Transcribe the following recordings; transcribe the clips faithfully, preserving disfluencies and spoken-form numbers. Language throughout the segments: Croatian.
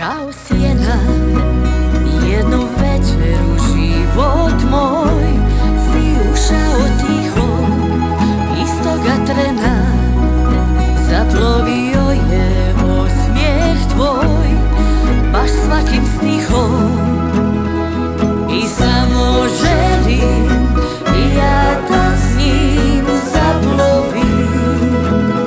Kao sjena, jednu večer u život moj si ušao tiho, istoga trena zaplovio je osmijeh tvoj, baš svakim stihom. I samo želim i ja da s njim zaplovim.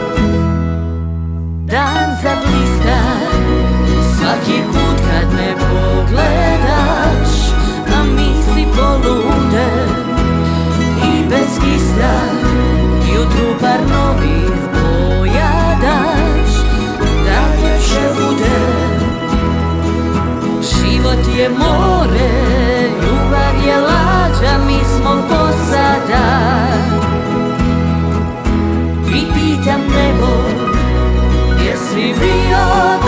Dan zablista svaki put kad me pogledaš, a misli polude i bez kisla jutru par novih boja daš, da ljepše bude. Život je more, ljubav je lađa, mi smo posada. I pitam nebo, jesi bio